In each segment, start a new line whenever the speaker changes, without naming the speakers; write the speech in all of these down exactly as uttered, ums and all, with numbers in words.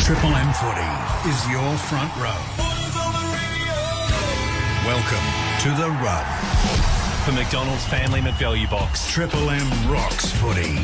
Triple M Footy is your front row. Welcome to the run.
For McDonald's Family McValue Box.
Triple M rocks footy.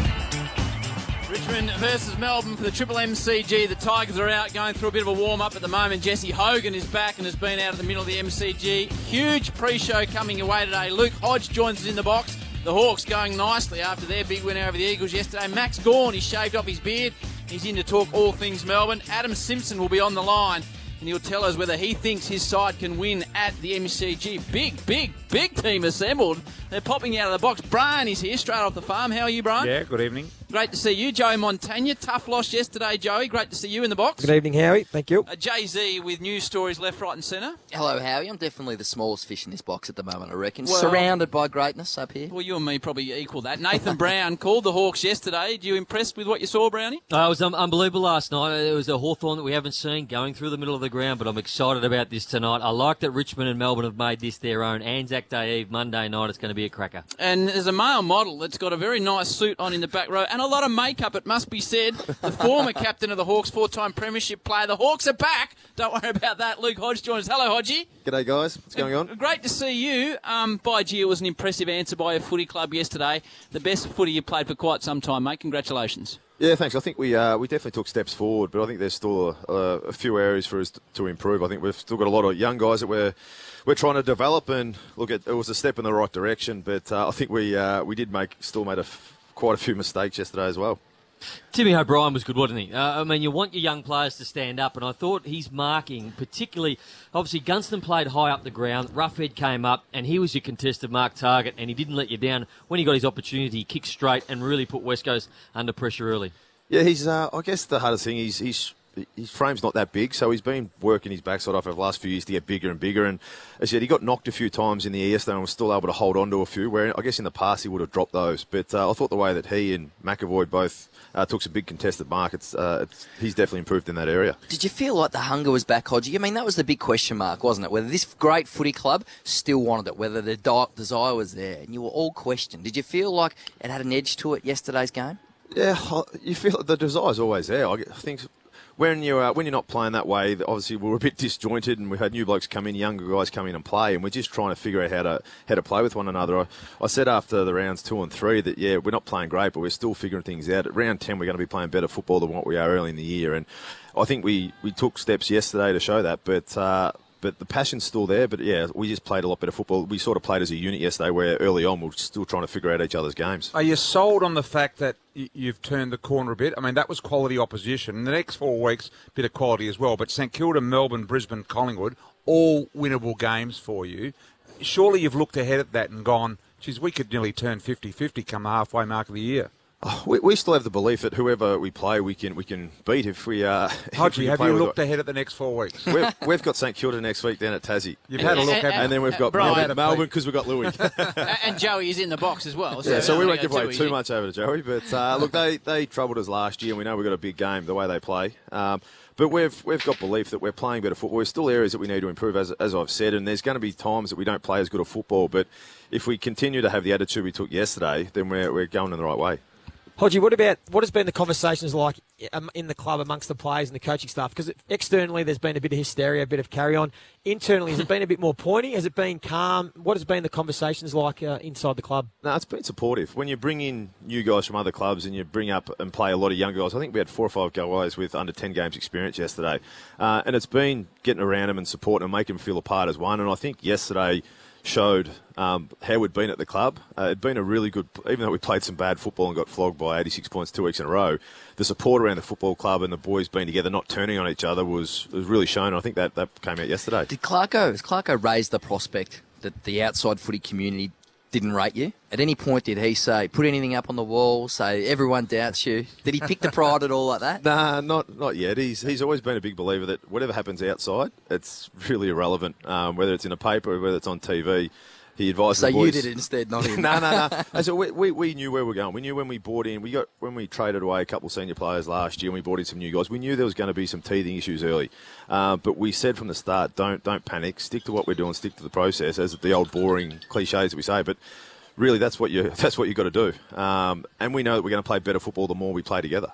Richmond versus Melbourne for the Triple M C G. The Tigers are out going through a bit of a warm-up at the moment. Jesse Hogan is back and has been out of the middle of the M C G. Huge pre-show coming away today. Luke Hodge joins us in the box. The Hawks going nicely after their big win over the Eagles yesterday. Max Gawn, he's shaved off his beard. He's in to talk all things Melbourne. Adam Simpson will be on the line, and he'll tell us whether he thinks his side can win at the M C G. Big, big, big team assembled. They're popping out of the box. Brian is here, straight off the farm. How are you, Brian?
Yeah, good evening.
Great to see you. Joey Montagna, tough loss yesterday, Joey. Great to see you in the box.
Good evening, Howie. Thank you.
Uh, Jay-Z with news stories left, right and centre.
Hello, Howie. I'm definitely the smallest fish in this box at the moment, I reckon.
Well,
surrounded by greatness up here.
Well, you and me probably equal that. Nathan Brown called the Hawks yesterday. Are you impressed with what you saw, Brownie?
Uh, it was um, unbelievable last night. It was a Hawthorn that we haven't seen going through the middle of the ground, but I'm excited about this tonight. I like that Richmond and Melbourne have made this their own. Anzac Day Eve, Monday night, it's going to be a cracker.
And there's a male model that's got a very nice suit on in the back row and a lot of makeup, it must be said. The former captain of the Hawks, four-time premiership player. The Hawks are back. Don't worry about that. Luke Hodge joins us. Hello, Hodgie.
G'day, guys. What's going on?
Great to see you. Um, by gee, it was an impressive answer by a footy club yesterday. The best footy you played for quite some time, mate. Congratulations.
Yeah, thanks. I think we uh, we definitely took steps forward, but I think there's still a, a few areas for us to improve. I think we've still got a lot of young guys that we're we're trying to develop, and look, it, it was a step in the right direction. But uh, I think we uh, we did make still made a f- quite a few mistakes yesterday as well.
Timmy O'Brien was good, wasn't he? Uh, I mean, you want your young players to stand up, and I thought his marking, particularly, obviously Gunston played high up the ground, Roughhead came up, and he was your contested mark target, and he didn't let you down. When he got his opportunity, he kicked straight and really put West Coast under pressure early.
Yeah, he's. Uh, I guess the hardest thing is he's. His frame's not that big, so he's been working his backside off over the last few years to get bigger and bigger. And as I said, he got knocked a few times in the air yesterday and was still able to hold on to a few, where I guess in the past he would have dropped those. But uh, I thought the way that he and McAvoy both uh, took some big contested marks, uh, it's, he's definitely improved in that area.
Did you feel like the hunger was back, Hodgie? I mean, that was the big question mark, wasn't it? Whether this great footy club still wanted it, whether the di- desire was there, and you were all questioned. Did you feel like it had an edge to it yesterday's game?
Yeah, you feel the desire's always there. I think when you're uh, when you're not playing that way, obviously we're a bit disjointed, and we've had new blokes come in, younger guys come in and play, and we're just trying to figure out how to how to play with one another. I, I said after the rounds two and three that yeah, we're not playing great, but we're still figuring things out. At round ten, we're going to be playing better football than what we are early in the year, and I think we, we took steps yesterday to show that, but. Uh, But the passion's still there. But, yeah, we just played a lot better football. We sort of played as a unit yesterday where early on we were still trying to figure out each other's games.
Are you sold on the fact that y- you've turned the corner a bit? I mean, that was quality opposition. In the next four weeks, bit of quality as well. But St Kilda, Melbourne, Brisbane, Collingwood, all winnable games for you. Surely you've looked ahead at that and gone, geez, we could nearly turn fifty-fifty come the halfway mark of the year.
Oh, we, we still have the belief that whoever we play, we can we can beat if we. Uh,
Hodgie, have you looked ahead at the next four weeks?
We've, we've got St Kilda next week down at Tassie.
You've had a look, haven't you?
And then we've got
Brian,
Melbourne because we've got Louis.
And Joey is in the box as well. So
yeah, so we won't give
go
away too much over to Joey. But uh, look, they, they troubled us last year, and we know we've got a big game the way they play. Um, but we've we've got belief that we're playing better football. There's still areas that we need to improve, as as I've said, and there's going to be times that we don't play as good a football. But if we continue to have the attitude we took yesterday, then we're we're going in the right way.
Hodgie, what about what has been the conversations like in the club amongst the players and the coaching staff? Because externally there's been a bit of hysteria, a bit of carry-on. Internally, has it been a bit more pointy? Has it been calm? What has been the conversations like uh, inside the club?
No, it's been supportive. When you bring in new guys from other clubs and you bring up and play a lot of young guys, I think we had four or five guys with under ten games experience yesterday. Uh, and it's been getting around them and supporting them, making them feel a part as one. And I think yesterday showed um, how we'd been at the club. Uh, it'd been a really good, even though we played some bad football and got flogged by eighty-six points two weeks in a row, the support around the football club and the boys being together, not turning on each other, was, was really shown. I think that, that came out yesterday.
Did Clarko, has Clarko raised the prospect that the outside footy community didn't rate you? At any point did he say, put anything up on the wall, say everyone doubts you? Did he pick the pride at all like that?
Nah, not not yet. He's he's always been a big believer that whatever happens outside, it's really irrelevant, um, whether it's in a paper or whether it's on T V. He advised
so
the boys.
you did it instead, not him.
no, no, no. So we, we we knew where we were going. We knew when we bought in. We got when we traded away a couple of senior players last year, and we brought in some new guys. We knew there was going to be some teething issues early, uh, but we said from the start, don't don't panic. Stick to what we're doing. Stick to the process, as the old boring cliches that we say. But really, that's what you that's what you got to do. Um, and we know that we're going to play better football the more we play together.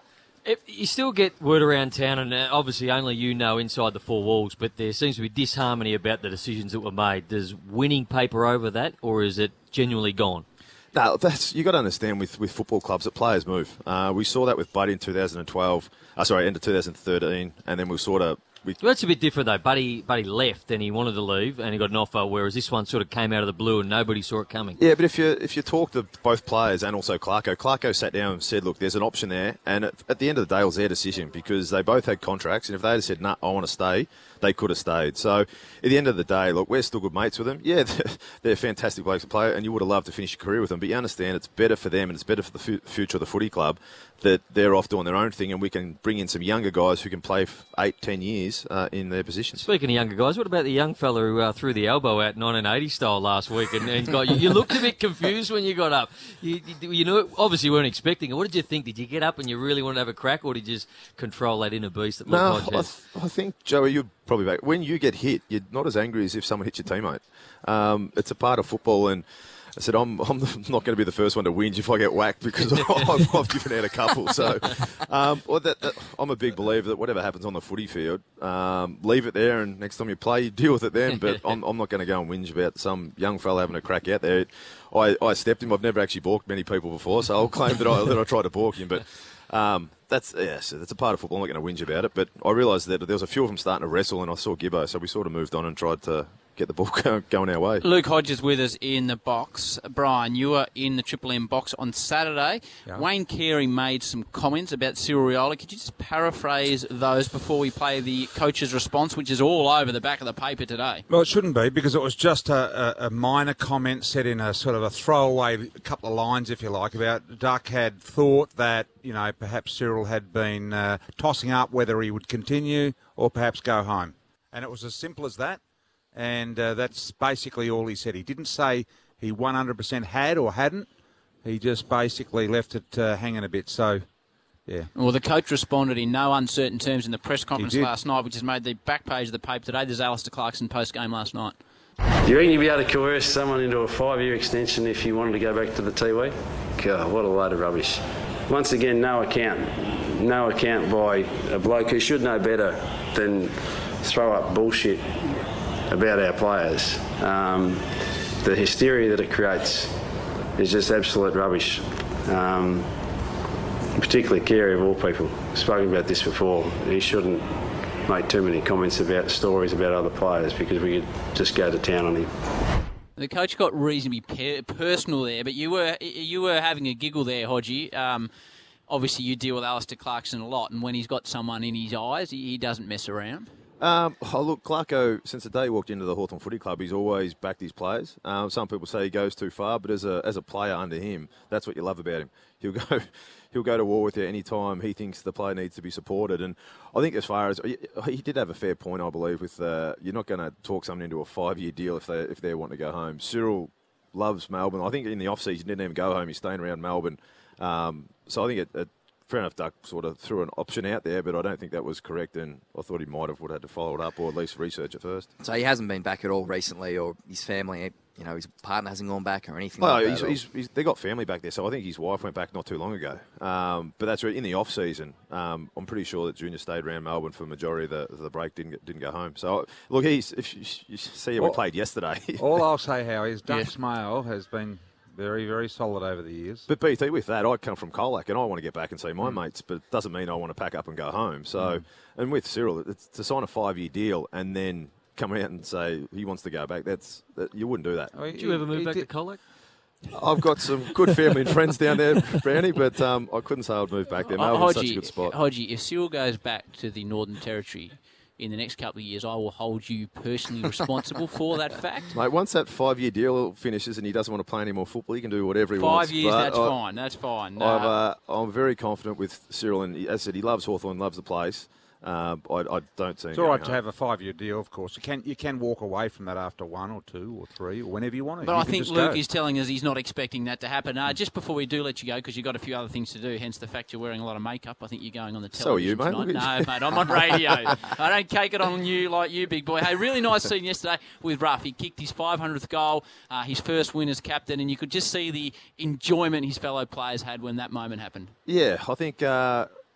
It, you still get word around town, and uh, obviously only you know inside the four walls, but there seems to be disharmony about the decisions that were made. Does winning paper over that, or is it genuinely gone?
No, that's you got to understand with, with football clubs that players move. Uh, we saw that with Buddy in two thousand twelve. Uh, sorry, end of two thousand thirteen, and then we sort of. We,
well, that's a bit different though. Buddy, Buddy left and he wanted to leave, and he got an offer. Whereas this one sort of came out of the blue and nobody saw it coming.
Yeah, but if you if you talk to both players and also Clarko, Clarko sat down and said, "Look, there's an option there," and at, at the end of the day, it was their decision because they both had contracts, and if they had said, "Nah, I want to stay," they could have stayed. So at the end of the day, look, we're still good mates with them. Yeah, they're, they're fantastic blokes to play, and you would have loved to finish your career with them. But you understand, it's better for them and it's better for the fu- future of the footy club that they're off doing their own thing, and we can bring in some younger guys who can play for eight, ten years uh, in their positions.
Speaking of younger guys, what about the young fella who uh, threw the elbow out nineteen eighty style last week? And, and got, you, you looked a bit confused when you got up. You, you, you know, obviously weren't expecting it. What did you think? Did you get up and you really wanted to have a crack, or did you just control that inner beast that
No,
Luke
I, th- I think, Joey, you'd probably back. When you get hit, you're not as angry as if someone hits your teammate. Um, it's a part of football, and I said, I'm, I'm not going to be the first one to whinge if I get whacked because I've, I've given out a couple. So um, well, that, that, I'm a big believer that whatever happens on the footy field, um, leave it there, and next time you play, you deal with it then. But I'm, I'm not going to go and whinge about some young fella having a crack out there. I, I stepped him. I've never actually balked many people before, so I'll claim that I, that I tried to balk him. But um, that's yeah, so that's a part of football. I'm not going to whinge about it. But I realised that there was a few of them starting to wrestle, and I saw Gibbo, so we sort of moved on and tried to get the ball going our way.
Luke Hodges with us in the box. Brian, you were in the Triple M box on Saturday.
Yeah.
Wayne Carey made some comments about Cyril Rioli. Could you just paraphrase those before we play the coach's response, which is all over the back of the paper today?
Well, it shouldn't be because it was just a, a, a minor comment said in a sort of a throwaway couple of lines, if you like, about Duck had thought that, you know, perhaps Cyril had been uh, tossing up whether he would continue or perhaps go home. And it was as simple as that. And uh, that's basically all he said. He didn't say he one hundred percent had or hadn't. He just basically left it uh, hanging a bit. So, yeah.
Well, the coach responded in no uncertain terms in the press conference last night, which has made the back page of the paper today. There's Alistair Clarkson post-game last night.
Do you reckon you'd be able to coerce someone into a five-year extension if you wanted to go back to the Tiwi? God, what a load of rubbish. Once again, no account. No account by a bloke who should know better than throw up bullshit about our players. Um, the hysteria that it creates is just absolute rubbish. Um, particularly Carey, of all people. I've spoken about this before. He shouldn't make too many comments about stories about other players because we could just go to town on him.
The coach got reasonably per- personal there, but you were you were having a giggle there, Hodgie. Um, obviously, you deal with Alistair Clarkson a lot, and when he's got someone in his eyes, he, he doesn't mess around.
Um, oh, look, Clarko, since the day he walked into the Hawthorn Footy Club, he's always backed his players. Um, some people say he goes too far, but as a as a player under him, that's what you love about him. He'll go he'll go to war with you any time he thinks the player needs to be supported. And I think as far as he did have a fair point, I believe, with uh, you're not going to talk someone into a five-year deal if they if they want to go home. Cyril loves Melbourne. I think in the off season he didn't even go home. He's staying around Melbourne. Um, so I think it. it Fair enough, Duck sort of threw an option out there, but I don't think that was correct, and I thought he might have would have had to follow it up or at least research it first.
So he hasn't been back at all recently, or his family, you know, his partner hasn't gone back or anything
well,
like
he's,
that?
He's, he's, they got family back there, so I think his wife went back not too long ago. Um, but that's right, in the off-season, um, I'm pretty sure that Junior stayed around Melbourne for the majority of the, the break, didn't get, didn't go home. So, look, he's if you, you see how we played yesterday.
All I'll say, Howie, is Duck's mail has been very, very solid over the years.
But B T, with that, I come from Colac and I want to get back and see my mm. mates, but it doesn't mean I want to pack up and go home. So, mm. and with Cyril, it's to sign a five-year deal and then come out and say he wants to go back, that's that, you wouldn't do that.
I mean, did you ever move back did. to Colac?
I've got some good family and friends down there, Brownie, but um, I couldn't say I'd move back there. Melbourne's such a good spot.
Hodgie, if Cyril goes back to the Northern Territory in the next couple of years, I will hold you personally responsible for that fact.
Mate, once that five-year deal finishes and he doesn't want to play any more football, he can do whatever he
Five
wants.
Five years,
but
that's
I,
fine, that's fine. No.
I've, uh, I'm very confident with Cyril, and he, as I said, he loves Hawthorn, loves the place. Um, I, I don't see him
It's all right to
home.
have a five-year deal, of course. You can you can walk away from that after one or two or three or whenever you want to.
But
you
I think
just
Luke
go.
is telling us he's not expecting that to happen. Uh, just before we do let you go, because you've got a few other things to do, hence the fact you're wearing a lot of makeup. I think you're going on the
So are you,
television
mate?
tonight. No, mate, I'm on radio. I don't cake it on you like you, big boy. Hey, really nice scene yesterday with Ruff. He kicked his five hundredth goal, uh, his first win as captain, and you could just see the enjoyment his fellow players had when that moment happened.
Yeah, I think... Uh,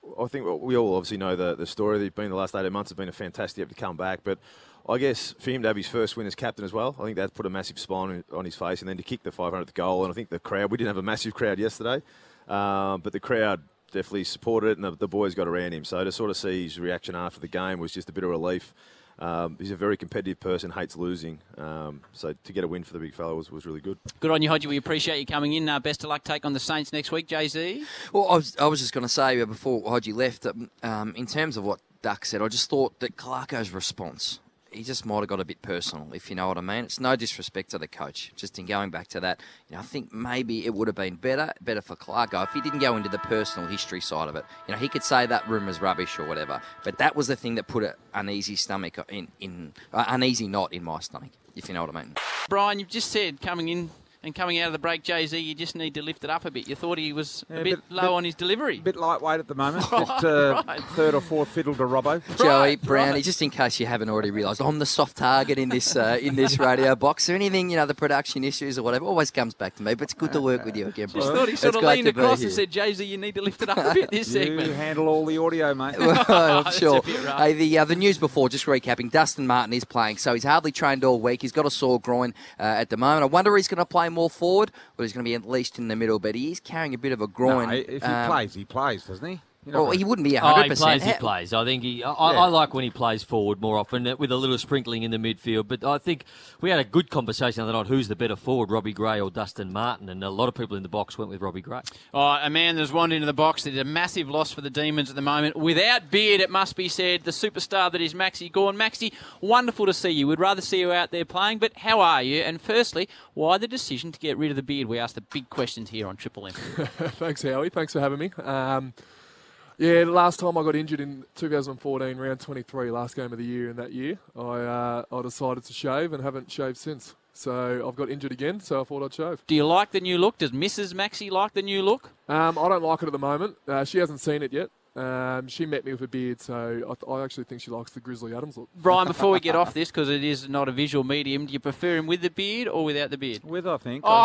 I think we all obviously know the, the story. They've been the last eighteen months have been a fantastic to come back. But I guess for him to have his first win as captain as well, I think that put a massive smile on his face. And then to kick the five hundredth goal, and I think the crowd, we didn't have a massive crowd yesterday, um, but the crowd definitely supported it, and the, the boys got around him. So to sort of see his reaction after the game was just a bit of relief. Um, he's a very competitive person, hates losing. Um, so to get a win for the big fella was, was really good.
Good on you, Hodgie. We appreciate you coming in. Uh, best of luck. Take on the Saints next week, Jay Z.
Well, I was, I was just going to say before Hodgie left, um, in terms of what Duck said, I just thought that Clarko's response, he just might have got a bit personal, if you know what I mean. It's no disrespect to the coach. Just in going back to that, you know, I think maybe it would have been better, better for Clarko if he didn't go into the personal history side of it. You know, he could say that rumour's rubbish or whatever, but that was the thing that put an uneasy stomach in, in uh, uneasy knot in my stomach, if you know what I mean.
Brian, you've just said coming in and coming out of the break, Jay Z, you just need to lift it up a bit. You thought he was
Yeah,
a bit,
bit-
low
bit-
on his delivery.
A bit lightweight at the moment.
Right,
bit, uh,
right.
Third or fourth fiddle to Robbo.
Joey,
Right,
Brownie,
right.
just in case you haven't already realised, I'm the soft target in this uh, in this radio box. Or anything, you know, the production issues or whatever, always comes back to me. But it's good to work with you again,
Just
Brian.
thought he
It's
sort of
great
leaned
to be
across
here.
and said, Jay Z, you need to lift it up a bit this
You
segment.
handle all the audio, mate.
Well, I'm
That's
sure.
a bit rough.
Hey, the uh, the news before, just recapping, Dustin Martin is playing, so he's hardly trained all week. He's got a sore groin uh, at the moment. I wonder if he's going to play more forward or he's going to be at least in the middle, but he is carrying a bit of a groin.
No, if he
Um,
plays, he plays, doesn't he? You know,
Well, he wouldn't be
Oh,
one hundred
he
percent.
plays, he
How-
plays. I think he. I, I-
Yeah.
I like when he plays forward more often uh, with a little sprinkling in the midfield. But I think we had a good conversation the other night. Who's the better forward, Robbie Gray or Dustin Martin? And a lot of people in the box went with Robbie Gray.
Oh, a man that's wandered into the box. There's a massive loss for the Demons at the moment. Without beard, it must be said, the superstar that is Maxi Gawn. Maxi, wonderful to see you. We'd rather see you out there playing, but how are you? And firstly, why the decision to get rid of the beard? We ask the big questions here on Triple M.
Thanks, Howie. Thanks for having me. Um, yeah, last time I got injured in two thousand fourteen, round twenty-three, last game of the year. In that year, I uh, I decided to shave and haven't shaved since. So I've got injured again, so I thought I'd shave.
Do you like the new look? Does Missus Maxi like the new look?
Um, I don't like it at the moment. Uh, she hasn't seen it yet. Um, she met me with a beard, so I, th- I actually think she likes the Grizzly Adams look.
Brian, before we get off this, because it is not a visual medium, do you prefer him with the beard or without the beard?
with, I think.
Oh.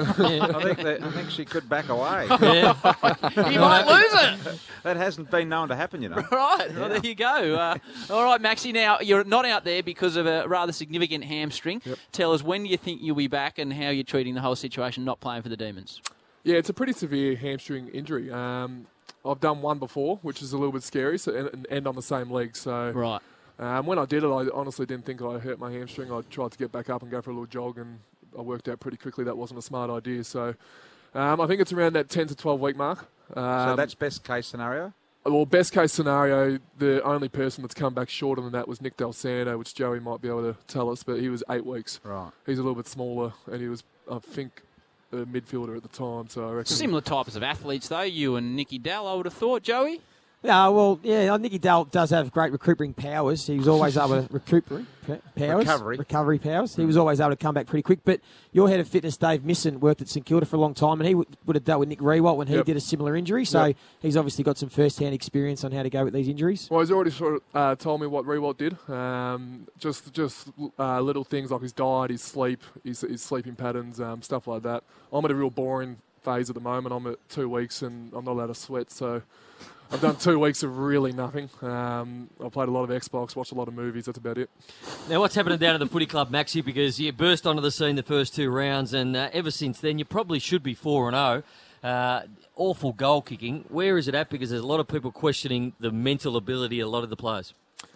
I, think that, I think she could back away.
He might lose it.
That hasn't been known to happen, you know.
Right, well, there you go. Uh, all right, Maxi, now you're not out there because of a rather significant hamstring.
Yep.
Tell us, when do you think you'll be back and how you're treating the whole situation not playing for the Demons?
Yeah, it's a pretty severe hamstring injury. Um, I've done one before, which is a little bit scary, so and, and end on the same leg. So
Right.
um, when I did it, I honestly didn't think I hurt my hamstring. I tried to get back up and go for a little jog, and I worked out pretty quickly that wasn't a smart idea. So um, I think it's around that ten to twelve week mark. Um,
So that's best case scenario.
Well, best case scenario, the only person that's come back shorter than that was Nick Del Santo, which Joey might be able to tell us, but he was eight weeks.
Right.
He's a little bit smaller, and he was, I think, a midfielder at the time. So I reckon.
Similar types of athletes, though. You and Nicky Dell, I would have thought, Joey.
Yeah, well, yeah, Nicky Dell does have great recuperating powers. He was always able to recuperate pa- powers,
Recovery.
recovery powers. He was always able to come back pretty quick. But your head of fitness, Dave Misson, worked at St Kilda for a long time, and he w- would have dealt with Nick Rewalt when he
Yep.
did a similar injury. So
Yep.
he's obviously got some first-hand experience on how to go with these injuries.
Well, he's already sort of uh, told me what Rewalt did. Um, just just uh, little things like his diet, his sleep, his, his sleeping patterns, um, stuff like that. I'm at a real boring phase at the moment. I'm at two weeks and I'm not allowed to sweat, so I've done two weeks of really nothing. Um, I played a lot of Xbox, watched a lot of movies. That's about it.
Now, what's happening down at the footy club, Maxi? Because you burst onto the scene the first two rounds, and uh, ever since then, you probably should be four and oh. Uh, awful goal kicking. Where is it at? Because there's a lot of people questioning the mental ability of a lot of the players.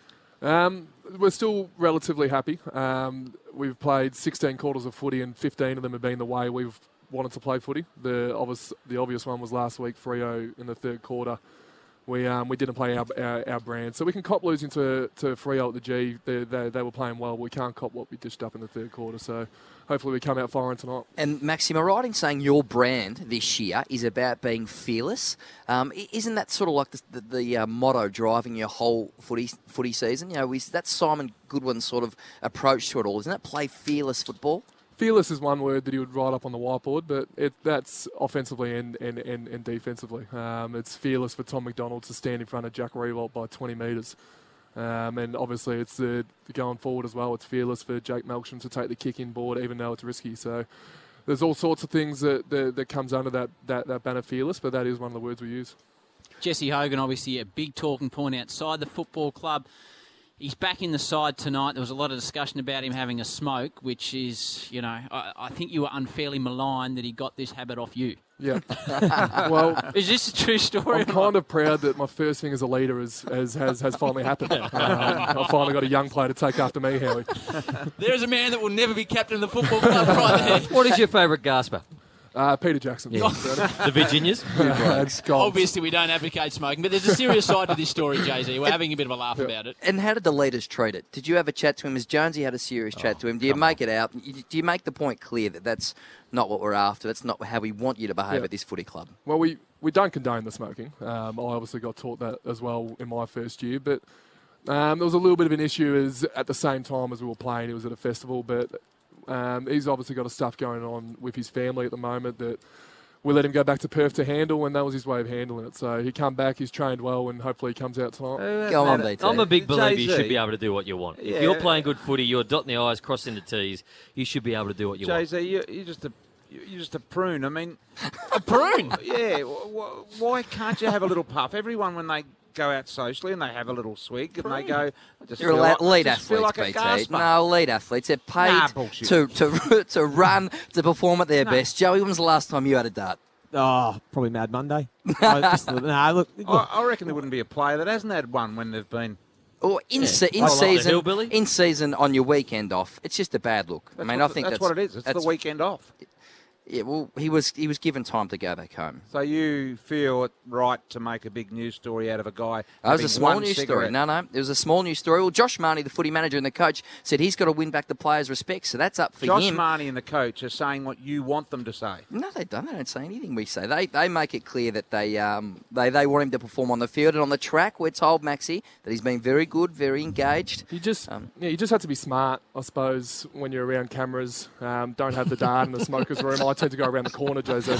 Um, we're still relatively happy. Um, we've played sixteen quarters of footy, and fifteen of them have been the way we've wanted to play footy. The obvious, the obvious one was last week, Freo in the third quarter. We um, we didn't play our, our our brand, so we can cop losing to to Freo at the G. They, they they were playing well. We can't cop what we dished up in the third quarter. So hopefully we come out firing tonight.
And Maxi, am I right in saying your brand this year is about being fearless? Um, i- isn't that sort of like the, the, the uh, motto driving your whole footy footy season? You know, is that Simon Goodwin's sort of approach to it all? Isn't that play fearless football?
Fearless is one word that he would write up on the whiteboard, but it, that's offensively and, and, and, and defensively. Um, it's fearless for Tom McDonald to stand in front of Jack Rewalt by twenty metres. Um, and obviously it's the, the going forward as well. It's fearless for Jake Melksham to take the kick in board, even though it's risky. So there's all sorts of things that, that, that comes under that, that, that banner fearless, but that is one of the words we use.
Jesse Hogan, obviously a big talking point outside the football club. He's back in the side tonight. There was a lot of discussion about him having a smoke, which is, you know, I, I think you were unfairly maligned that he got this habit off you.
Yeah. Well,
is this a true story?
I'm kind of proud that my first thing as a leader is, has, has, has finally happened. Um, I finally got a young player to take after me, Howie.
There's a man that will never be captain of the football club right there.
What is your favourite gasper?
Uh, Peter Jackson.
Yeah. The Virginias?
Uh,
Obviously, we don't advocate smoking, but there's a serious side to this story, Jay-Z. We're having a bit of a laugh yeah. about it.
And how did the leaders treat it? Did you have a chat to him? As Jonesy had a serious oh, chat to him, do you make on. it out? Do you make the point clear that that's not what we're after? That's not how we want you to behave yeah. at this footy club?
Well, we, we don't condone the smoking. Um, I obviously got taught that as well in my first year, but um, there was a little bit of an issue as at the same time as we were playing. It was at a festival, but um, he's obviously got a stuff going on with his family at the moment that we let him go back to Perth to handle, and that was his way of handling it. So he come back, he's trained well, and hopefully he comes out tonight.
Uh, go on, B T.
I'm a big believer Jay-Z. You should be able to do what you want.
Yeah.
If you're playing good footy, you're dotting the I's, crossing the T's, you should be able to do what you
Jay-Z,
want.
Jay-Z, you're just a... You're just a prune. I mean,
a prune?
Yeah. Why can't you have a little puff? Everyone, when they go out socially and they have a little swig and they go, I just
You're
feel
a
like,
lead
just feel
athletes,
like a
B T. No, lead athletes. They're paid
Nah,
to, to, to run, to perform at their no. best. Joey, when was the last time you had a dart?
Oh, probably Mad Monday. no, just, no, look, look.
I, I reckon there wouldn't be a player that hasn't had one when they've been...
Or in,
yeah.
se- in
like
season, in season on your weekend off. It's just a bad look.
That's
I mean,
what,
I think
that's,
that's
what it is. It's the weekend off.
Yeah, well, he was he was given time to go back home.
So you feel it right to make a big news story out of a guy?
That was a small news
cigarette.
story. No, no, it was a small news story. Well, Josh Marnie, the footy manager and the coach, said he's got to win back the players' respect. So that's up for
Josh
him.
Josh Marnie and the coach are saying what you want them to say.
No, they don't. They don't say anything we say. They they make it clear that they um they, they want him to perform on the field and on the track. We're told, Maxie, that he's been very good, very engaged.
You just um, yeah, you just have to be smart, I suppose, when you're around cameras. Um, don't have the dart in the smokers' room. I tend to go around the corner. Jose.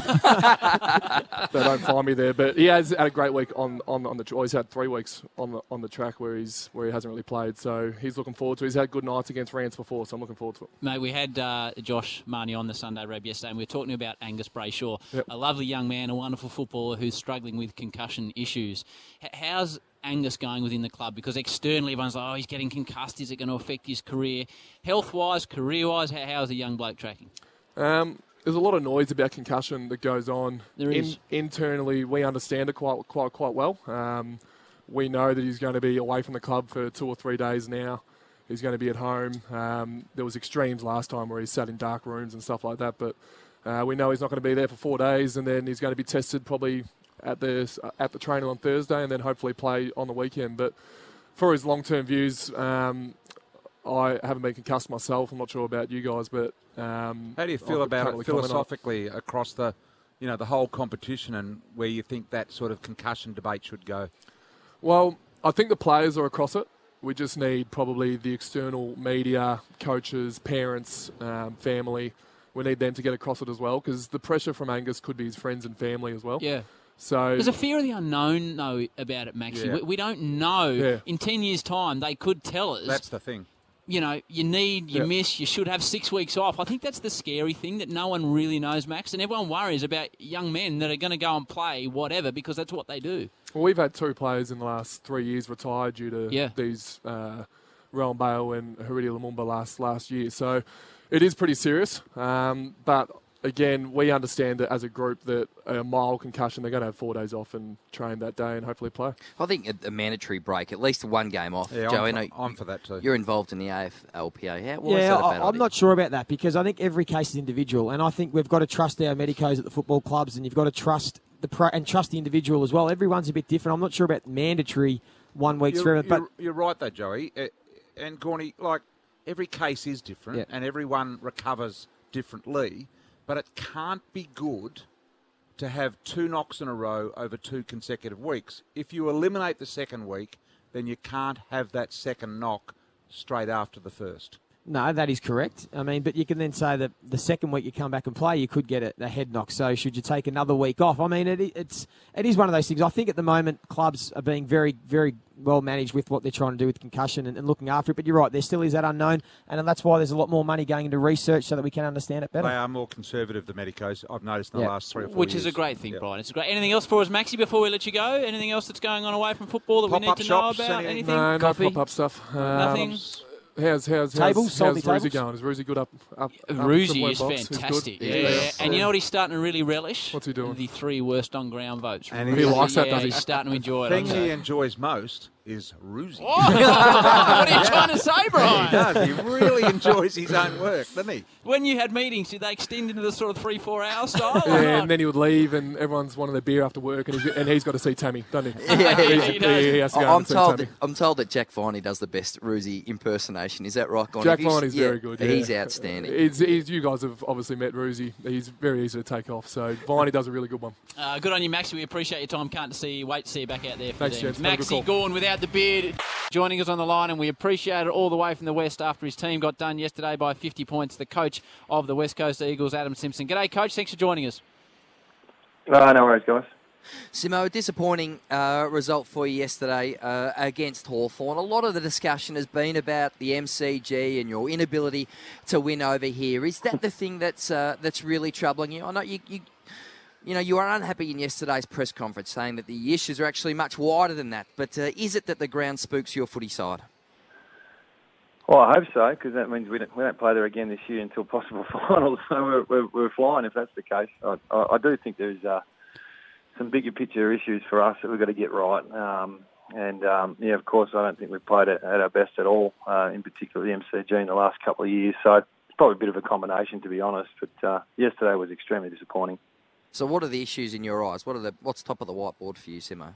They don't find me there, but he has had a great week on, on, on the. Well, he's had three weeks on the on the track where he's where he hasn't really played, so he's looking forward to it. He's had good nights against Rance before, so I'm looking forward to it.
Mate, we had uh, Josh Marnie on the Sunday Rab yesterday, and we were talking about Angus Brayshaw,
yep.
a lovely young man, a wonderful footballer who's struggling with concussion issues. H- how's Angus going within the club? Because externally everyone's like, oh, he's getting concussed. Is it going to affect his career? Health-wise, career-wise, how, how's the young bloke tracking?
Um. There's a lot of noise about concussion that goes on.
There is.
In, internally, we understand it quite quite quite well. Um, we know that he's going to be away from the club for two or three days now. He's going to be at home. Um, there was extremes last time where he sat in dark rooms and stuff like that, but uh, we know he's not going to be there for four days, and then he's going to be tested probably at the at the training on Thursday, and then hopefully play on the weekend. But for his long-term views, um, I haven't been concussed myself. I'm not sure about you guys, but um,
how do you feel about it philosophically across the, you know, the whole competition, and where you think that sort of concussion debate should go?
Well, I think the players are across it. We just need probably the external media, coaches, parents, um, family. We need them to get across it as well, because the pressure from Angus could be his friends and family as well.
Yeah.
So
there's a fear of the unknown, though, about it, Maxie.
Yeah.
We, we don't know.
Yeah.
In ten years' time, they could tell us.
That's the thing.
You know, you need, you
Yep.
miss, you should have six weeks off. I think that's the scary thing that no one really knows, Max, and everyone worries about young men that are going to go and play whatever because that's what they do.
Well, we've had two players in the last three years retire due to
Yeah.
these uh, Rowan Bale and Haridi Lumumba last last year. So it is pretty serious. Um, but again, we understand that as a group that a mild concussion, they're going to have four days off and train that day and hopefully play.
I think a, a mandatory break, at least one game off.
Yeah,
Joe,
I'm,
I
for,
know
I'm for that too.
You're involved in the A F L P A. How, why is
yeah,
that a bad
I, I'm
idea?
not sure about that, because I think every case is individual, and I think we've got to trust our medicos at the football clubs, and you've got to trust the pro- and trust the individual as well. Everyone's a bit different. I'm not sure about mandatory one weeks
You're,
for everyone,
you're, you're right though, Joey. Uh, and Gorney, like, every case is different,
Yeah.
and everyone recovers differently. But it can't be good to have two knocks in a row over two consecutive weeks. If you eliminate the second week, then you can't have that second knock straight after the first.
No, that is correct. I mean, but you can then say that the second week you come back and play, you could get a, a head knock. So should you take another week off? I mean, it, it's it is one of those things. I think at the moment clubs are being very, very well managed with what they're trying to do with concussion and, and looking after it. But you're right, there still is that unknown, and that's why there's a lot more money going into research so that we can understand it better.
They are more conservative, the medicos, I've noticed in the
Yep.
last three or four
Which
years.
is a great thing,
Yep.
Brian. It's great. Anything else for us, Maxie, before we let you go? Anything else that's going on away from football that we
Pop-up
need to
shops,
know about?
anything?
Anything?
No, no
Coffee?
pop-up stuff. Um,
Nothing?
How's how's
Tables,
how's,
salty
how's Rosie
tables?
going? Is Rosie good up up? up
Roosie
Triple M
is
box? He's good?
fantastic. Yeah,
Yeah.
yeah. And you know what he's starting to really relish?
What's he doing?
The three worst on ground votes.
And
He
he-
likes that,
yeah,
does he?
he's starting to enjoy
The
it.
thing
I'd
he
say.
enjoys most is Roosie.
Oh, what are you trying to say,
He
Brian?
does. He really enjoys his own work, doesn't he?
When you had meetings, did they extend into the sort of three, four hour style? or
Yeah,
not?
and then he would leave, and everyone's wanting their beer after work, and he's, and he's got to see Tammy, doesn't he?
Yeah,
He's-
he does.
he has to go
I'm
and see
told.
Tammy.
That, I'm told that Jack Viney does the best Roosie impersonation. Is that right, Gordon?
Jack
Have you s-
Viney's
yeah,
very good. Yeah.
He's outstanding.
He's, he's, you guys have obviously met Roosie. He's very easy to take off. So Viney does a really good one.
Uh, good on you, Maxie. We appreciate your time. Can't to see you. Wait to see you back out there for
Thanks,
the
gents. Have a good
Maxie
call.
Gorn without the beard joining us on the line, and we appreciate it all the way from the West after his team got done yesterday by fifty points. The coach of the West Coast Eagles, Adam Simpson. G'day, Coach. Thanks for joining us.
Oh, no worries, guys.
Simo, a disappointing uh, result for you yesterday uh, against Hawthorn. A lot of the discussion has been about the M C G and your inability to win over here. Is that the thing that's uh, that's really troubling you? I know you, you, you know, you are unhappy in yesterday's press conference, saying that the issues are actually much wider than that. But uh, is it that the ground spooks your footy side?
Well, I hope so, because that means we don't, we don't play there again this year until possible finals. So we're, we're, we're flying if that's the case. I, I, I do think there's uh, some bigger picture issues for us that we've got to get right. Um, and, um, yeah, of course, I don't think we've played at, at our best at all, uh, in particular the M C G in the last couple of years. So it's probably a bit of a combination, to be honest. But uh, yesterday was extremely disappointing.
So what are the issues in your eyes? What are the what's top of the whiteboard for you, Simo?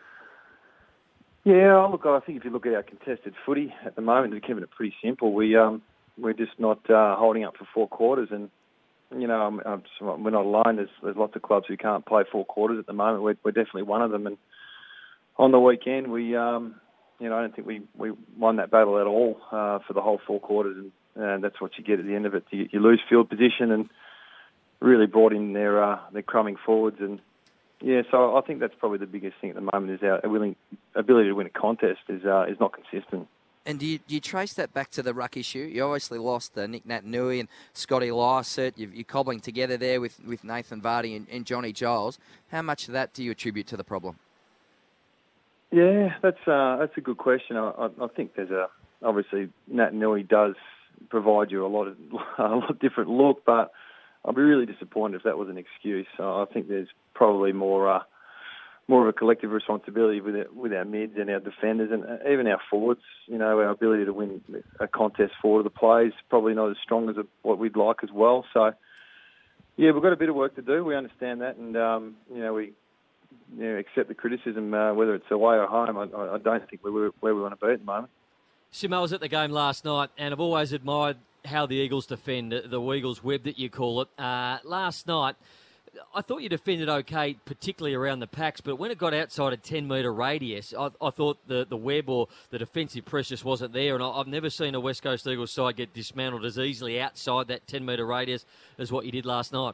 Yeah, look, I think if you look at our contested footy at the moment, we're keeping it pretty simple. We, um, we're just not uh, holding up for four quarters. And, you know, I'm, I'm, we're not alone. There's, there's lots of clubs who can't play four quarters at the moment. We're, we're definitely one of them. And on the weekend, we, um, you know, I don't think we, we won that battle at all uh, for the whole four quarters. And, and that's what you get at the end of it. You, you lose field position and really brought in their, uh, their crumbing forwards. And, yeah, so I think that's probably the biggest thing at the moment is our willing ability to win a contest is uh, is not consistent.
And do you, do you trace that back to the ruck issue? You obviously lost uh, Nick Naitanui and Scotty Lycett. You're, you're cobbling together there with, with Nathan Vardy and, and Johnny Giles. How much of that do you attribute to the problem?
Yeah, that's uh, that's a good question. I, I, I think there's a obviously Naitanui does provide you a lot of a lot of different look, but I'd be really disappointed if that was an excuse. So I think there's probably more uh, more of a collective responsibility with it, with our mids and our defenders and even our forwards. You know, our ability to win a contest forward of the play is probably not as strong as what we'd like as well. So, yeah, we've got a bit of work to do. We understand that, and um, you know, we you know, accept the criticism, uh, whether it's away or home. I, I don't think we're where we want to be at the moment.
Simo, I was at the game last night, and I've always admired how the Eagles defend, the Weagles web that you call it. Uh, last night, I thought you defended okay, particularly around the packs, but when it got outside a ten-metre radius, I, I thought the, the web or the defensive press just wasn't there, and I, I've never seen a West Coast Eagles side get dismantled as easily outside that ten-metre radius as what you did last night.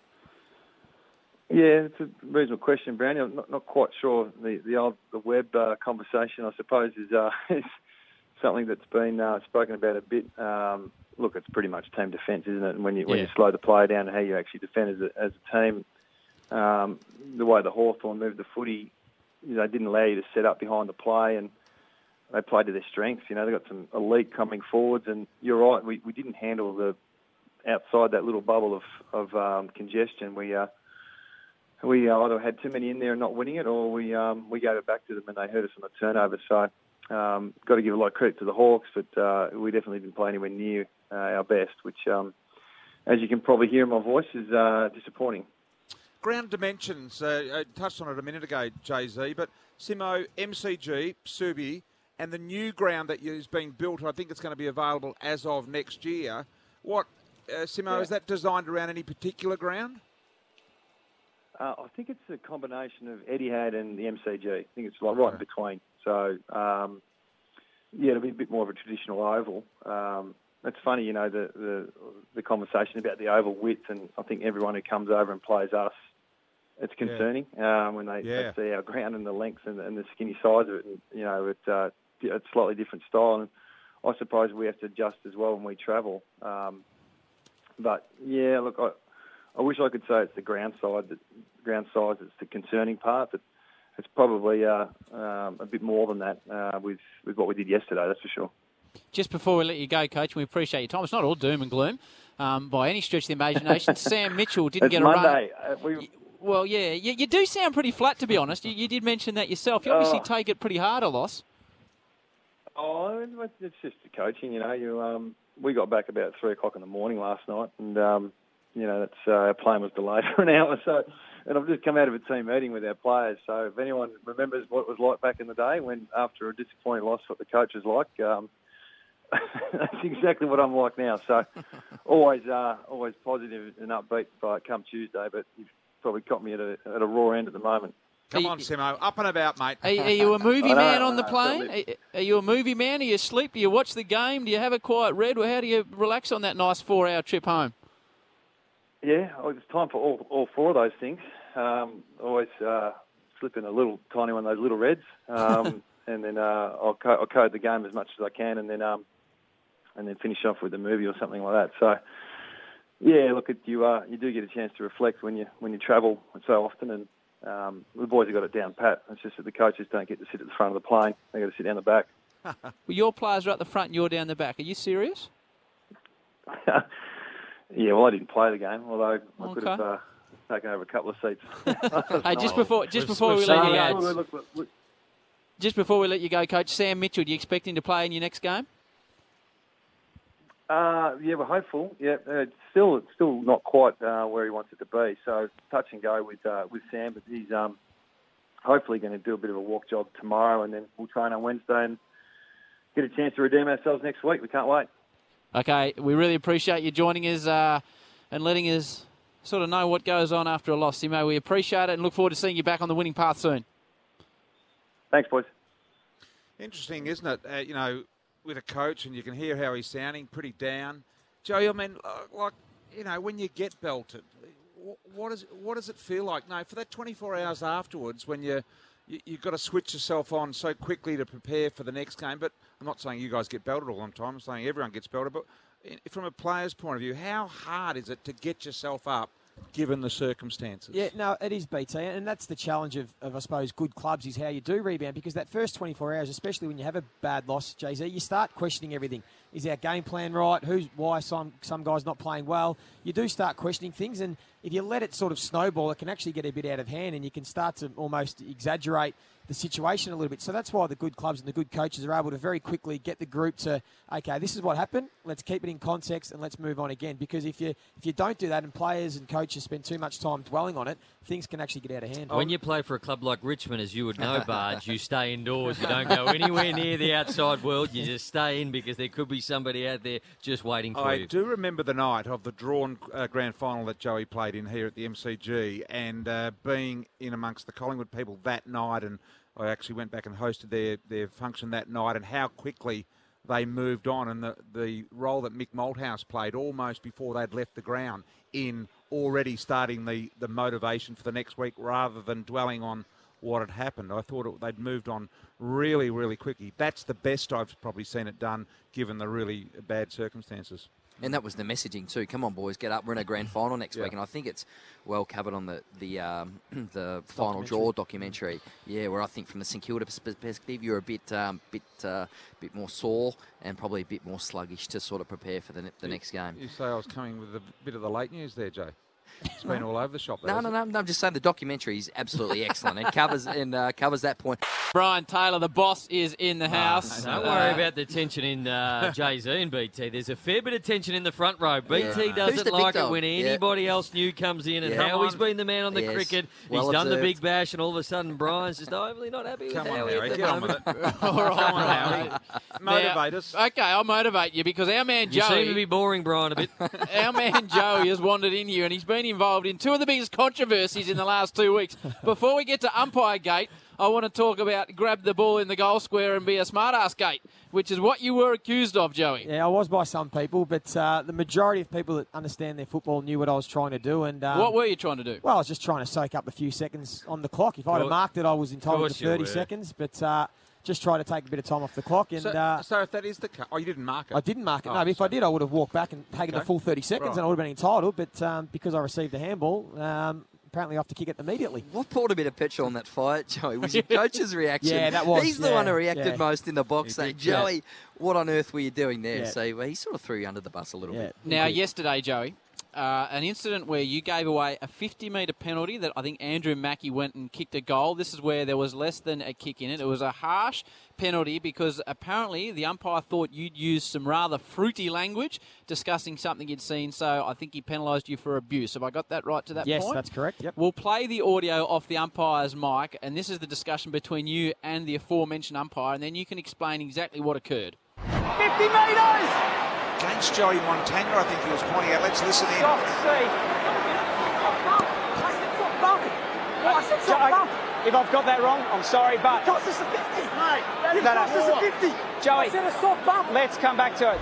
Yeah, it's a reasonable question, Brownie. I'm not, not quite sure. The the old the web uh, conversation, I suppose, is, uh, is something that's been uh, spoken about a bit. Um, look, it's pretty much team defence, isn't it? And when you when
Yeah.
you slow the play down and how you actually defend as a, as a team, um, the way the Hawthorn moved the footy, you know, didn't allow you to set up behind the play, and they played to their strengths. You know, they got some elite coming forwards, and you're right. We we didn't handle the outside that little bubble of of um, congestion. We uh, we either had too many in there and not winning it, or we um, we gave it back to them and they hurt us on the turnover. So. Um, got to give a lot of credit to the Hawks, but uh, we definitely didn't play anywhere near uh, our best, which, um, as you can probably hear in my voice, is uh, disappointing.
Ground dimensions, uh, I touched on it a minute ago, Jay Z, but Simo, M C G, Subi, and the new ground that is being built, I think it's going to be available as of next year. What, uh, Simo,
Yeah.
is that designed around any particular ground?
Uh, I think it's a combination of Etihad and the M C G. I think it's like right in between. So, um, yeah, it'll be a bit more of a traditional oval. Um, it's funny, you know, the, the the conversation about the oval width, and I think everyone who comes over and plays us, it's concerning yeah. um, when they,
yeah.
they see our ground and the length and, and the skinny size of it. And, you know, it's uh, it's slightly different style, and I suppose we have to adjust as well when we travel. Um, but yeah, look, I, I wish I could say it's the ground side, the ground size that's the concerning part, but it's probably uh, um, a bit more than that uh, with with what we did yesterday. That's for sure.
Just before we let you go, Coach, we appreciate your time. It's not all doom and gloom um, by any stretch of the imagination. Sam Mitchell didn't
it's
get a
Monday.
run.
Uh, we...
Well, yeah, you, you do sound pretty flat, to be honest. You, you did mention that yourself. You obviously
Oh.
take it pretty hard, a loss.
Oh, it's just the coaching, you know. You um, we got back about three o'clock in the morning last night, and um, you know, that's uh, our plane was delayed for an hour. So, and I've just come out of a team meeting with our players. So, if anyone remembers what it was like back in the day, when after a disappointing loss, what the coach was like, um, that's exactly what I'm like now. So, always, uh, always positive and upbeat by come Tuesday. But you've probably caught me at a at a raw end at the moment.
Come on, Simo, up and about, mate.
Are, are you a movie
I know,
man
I
on the
know,
plane? Are, are you a movie man? Do you sleep? Do you watch the game? Do you have a quiet read? How do you relax on that nice four-hour trip home?
Yeah, well, it's time for all all four of those things. Um, always uh, slip in a little tiny one of those little reds, um, and then uh, I'll, co- I'll code the game as much as I can, and then um, and then finish off with a movie or something like that. So, yeah, look, at you uh, you do get a chance to reflect when you when you travel so often, and um, the boys have got it down pat. It's just that the coaches don't get to sit at the front of the plane; they got to sit down the back.
Well, your players are at the front and you're down the back. Are you serious?
Yeah, well, I didn't play the game, although I
Okay.
could have uh, taken over a couple of seats.
Hey, just before just
We've-
before
we've
we
seen
let
the
you
ads.
go,
Look, look, look, look.
just before we let you go, Coach, Sam Mitchell, do you expect him to play in your next game?
Uh, yeah, we're hopeful. Yeah, uh, it's still it's still not quite uh, where he wants it to be. So touch and go with uh, with Sam, but he's um, hopefully going to do a bit of a walk job tomorrow, and then we'll train on Wednesday and get a chance to redeem ourselves next week. We can't wait.
Okay, we really appreciate you joining us uh, and letting us sort of know what goes on after a loss, Simo. We appreciate it and look forward to seeing you back on the winning path soon.
Thanks, boys.
Interesting, isn't it? Uh, you know, with a coach, and you can hear how he's sounding, pretty down. Joey, I mean, uh, like, you know, when you get belted, wh- what, is, what does it feel like? No, for that twenty-four hours afterwards, when you, you, you've got to switch yourself on so quickly to prepare for the next game, but I'm not saying you guys get belted all the time, I'm saying everyone gets belted, but in, from a player's point of view, how hard is it to get yourself up given the circumstances?
Yeah, no, it is, B T, and that's the challenge of, of, I suppose, good clubs is how you do rebound, because that first twenty-four hours, especially when you have a bad loss, Jay Z, you start questioning everything. Is our game plan right? Who's why some some guys not playing well? You do start questioning things, and if you let it sort of snowball, it can actually get a bit out of hand, and you can start to almost exaggerate the situation a little bit. So that's why the good clubs and the good coaches are able to very quickly get the group to, okay, this is what happened. Let's keep it in context and let's move on again. Because if you if you don't do that and players and coaches spend too much time dwelling on it, things can actually get out of hand.
When you play for a club like Richmond, as you would know, Barge, you stay indoors. You don't go anywhere near the outside world. You just stay in because there could be somebody out there just waiting for
I
you.
do remember the night of the drawn uh, grand final that Joey played in here at the M C G, and uh, being in amongst the Collingwood people that night, and I actually went back and hosted their, their function that night, and how quickly they moved on, and the, the role that Mick Malthouse played almost before they'd left the ground in already starting the, the motivation for the next week rather than dwelling on what had happened. I thought it, they'd moved on really, really quickly. That's the best I've probably seen it done given the really bad circumstances.
And that was the messaging too. Come on, boys, get up. We're in a grand final next
Yeah.
week, and I think it's well covered on the the um, the final draw documentary. Yeah, where I think from the St Kilda perspective, you're a bit um, bit uh, bit more sore and probably a bit more sluggish to sort of prepare for the ne- the
You-
next game.
You say I was coming with a bit of the late news there, Joe. It's been all over the shop.
No, no, no, no. I'm just saying the documentary is absolutely excellent and covers and uh, covers that point.
Brian Taylor, the boss, is in the house.
Don't
Uh,
worry about the tension in uh, Jay Z and B T. There's a fair bit of tension in the front row. B T
Yeah.
doesn't
Who's the big
like it
dog?
when
Yeah.
anybody else new comes in, and
Yeah.
how
Come
he's
on.
been the man on the
Yes.
cricket.
Well
he's done the
observed.
big bash, and all of a sudden Brian's just overly not happy with
Come on,
Howie
Harry,
at the
get on with
moment.
it.
All right,
Come on,
right.
Howie. Motivate
Now-
us.
Okay, I'll motivate you because our man
You
Joey,
seem to be boring Brian a bit.
our man Joey has wandered in here and he's been involved in two of the biggest controversies in the last two weeks. Before we get to umpire gate, I want to talk about grab the ball in the goal square and be a smart-ass gate, which is what you were accused of, Joey.
Yeah, I was by some people, but uh, the majority of people that understand their football knew what I was trying to do. And um,
what were you trying to do?
Well, I was just trying to soak up a few seconds on the clock. If I'd have marked it, I was entitled to thirty seconds, but uh, just try to take a bit of time off the clock. And
so,
uh,
so if that is the case, oh, you didn't mark it?
I didn't mark it.
Oh,
no, but if I did, I would have walked back and taken
okay.
the full thirty seconds,
right.
and I would have been entitled. But um, because I received a handball, um, apparently I have to kick it immediately.
What poured a bit of petrol on that fight, Joey, was your coach's reaction.
Yeah, that was.
He's the
yeah,
one who reacted
yeah.
most in the box, saying, Joey,
yeah.
what on earth were you doing there?
Yeah.
So well, he sort of threw you under the bus a little
Yeah.
bit.
Now, yesterday, Joey, uh, an incident where you gave away a fifty metre penalty that I think Andrew Mackie went and kicked a goal. This is where there was less than a kick in it. It was a harsh penalty because apparently the umpire thought you'd used some rather fruity language discussing something you'd seen, so I think he penalised you for abuse. Have I got that right to that
yes,
point?
Yes, that's correct. Yep.
We'll play the audio off the umpire's mic, and this is the discussion between you and the aforementioned umpire, and then you can explain exactly what occurred.
fifty metres!
Against Joey Montagna, I think he was pointing out. Let's listen in.
Soft C. I said soft bump. I said soft bump. If I've got that wrong, I'm sorry, but... It cost us a fifty. Mate, that cost us a fifty. Joey, I said a soft bump. Let's come back to it.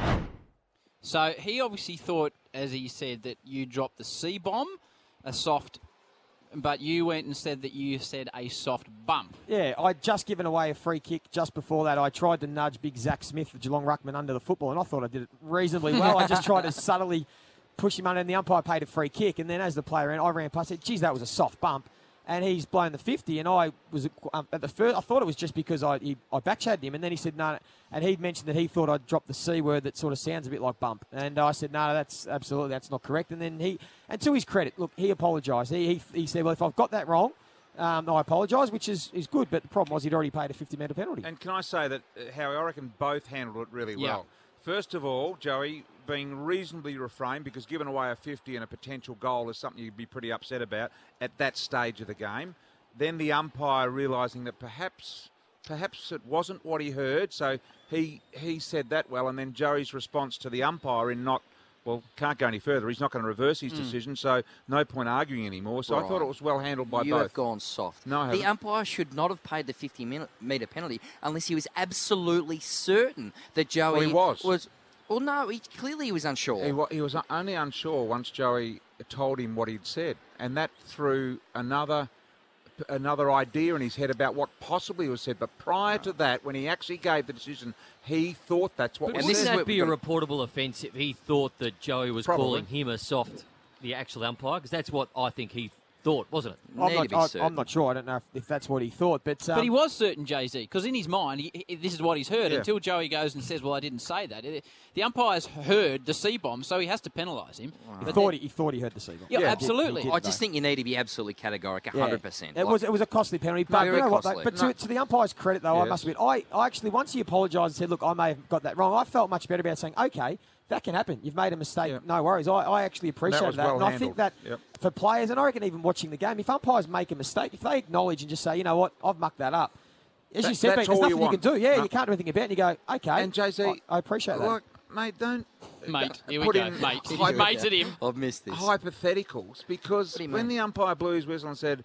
So he obviously thought, as he said, that you dropped the C-bomb, a soft... But you went and said that you said a soft bump.
Yeah, I'd just given away a free kick just before that. I tried to nudge big Zach Smith, the Geelong ruckman, under the football, and I thought I did it reasonably well. I just tried to subtly push him under, and the umpire paid a free kick. And then as the player ran, I ran past, I said, geez, that was a soft bump. And he's blown the fifty, and I was um, at the first. I thought it was just because I he, I backchatted him, and then he said no, and he'd mentioned that he thought I'd dropped the C word that sort of sounds a bit like bump, and I said no, that's absolutely that's not correct. And then he, and to his credit, look, he apologised. He, he he said, well, if I've got that wrong, um, I apologise, which is, is good. But the problem was he'd already paid a fifty metre penalty.
And can I say that uh, Howie, I reckon both handled it really
Yeah.
well. First of all, Joey, being reasonably refrained because giving away a fifty and a potential goal is something you'd be pretty upset about at that stage of the game. Then the umpire realising that perhaps perhaps it wasn't what he heard, so he he said that well, and then Joey's response to the umpire in not, well, can't go any further. He's not going to reverse his mm. decision, so no point arguing anymore. So
right.
I thought it was well handled by
you
both.
You have gone soft.
No, I haven't.
The umpire should not have paid the fifty metre penalty unless he was absolutely certain that Joey
well, he was.
was... Well, no, he, clearly he was unsure.
He, he was only unsure once Joey told him what he'd said, and that threw another... another idea in his head about what possibly was said. But prior to that, when he actually gave the decision, he thought that's what
but
was
said. Wouldn't that be a
got...
reportable offence if he thought that Joey was
Probably.
calling him a soft, the actual umpire? Because that's what I think he thought, wasn't it?
I'm not, I, I'm not sure. I don't know if, if that's what he thought. But um,
but he was certain, Jay-Z, because in his mind, he, he, this is what he's heard.
Yeah.
Until Joey goes and says, well, I didn't say that. It, the umpire's heard the C-bomb, so he has to penalise him.
Wow. He, thought he, he thought he heard the C-bomb.
Yeah,
yeah,
absolutely.
He did, he did
I just think you need to be absolutely categoric, one hundred percent.
Yeah. It,
like,
was, it was a costly penalty. But,
very
you know what,
costly.
though, but to,
No.
to the umpire's credit, though,
Yes.
I must admit, I, I actually, once he apologised and said, look, I may have got that wrong, I felt much better about saying, okay, that can happen. You've made a mistake.
Yep.
No worries. I, I actually appreciate
was
that.
well
and I think
handled.
that
Yep.
for players, and I reckon even watching the game, if umpires make a mistake, if they acknowledge and just say, you know what, I've mucked that up, as
That-
you said,
that's
mate, there's
all you
nothing you,
want.
can do. Yeah,
No.
you can't do anything about it. And you go, okay.
And Jay-Z,
I, I appreciate that.
Look, mate, don't...
Mate, here we
put
go,
in
mate. He's
hypo-
mated him.
I've missed this.
hypotheticals, because
What do you
when
mean?
the umpire blew his whistle and said,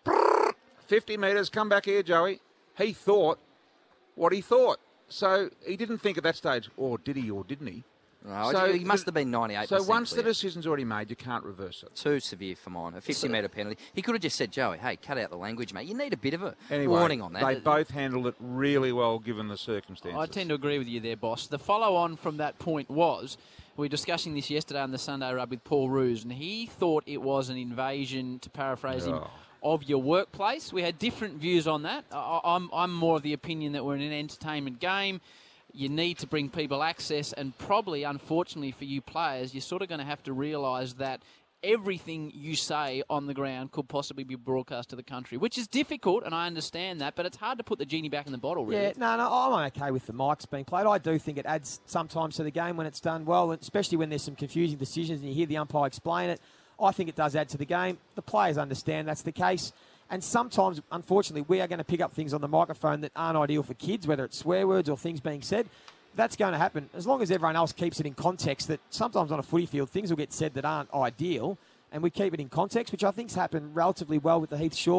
fifty metres, come back here, Joey, he thought what he thought. So he didn't think at that stage, or did he, or didn't he?
No,
So
he must
the-
have been ninety-eight
So
percent
once
clear.
the decision's already made, you can't reverse it.
Too severe for mine. A fifty metre penalty. He could have just said, Joey, hey, cut out the language, mate. You need a bit of a
Anyway,
warning on that.
they both handled it really well given the circumstances.
I tend to agree with you there, boss. The follow-on from that point was, we were discussing this yesterday on the Sunday Rub with Paul Roos, and he thought it was an invasion, to paraphrase him,
Oh.
of your workplace. We had different views on that. I, I'm, I'm more of the opinion that we're in an entertainment game. You need to bring people access, and probably, unfortunately for you players, you're sort of going to have to realise that everything you say on the ground could possibly be broadcast to the country, which is difficult, and I understand that, but it's hard to put the genie back in the bottle, really.
Yeah, no, no, I'm okay with the mics being played. I do think it adds sometimes to the game when it's done well, and especially when there's some confusing decisions and you hear the umpire explain it. I think it does add to the game. The players understand that's the case. And sometimes, unfortunately, we are going to pick up things on the microphone that aren't ideal for kids, whether it's swear words or things being said. That's going to happen. As long as everyone else keeps it in context, that sometimes on a footy field, things will get said that aren't ideal, and we keep it in context, which I think's happened relatively well with the Heath Shaw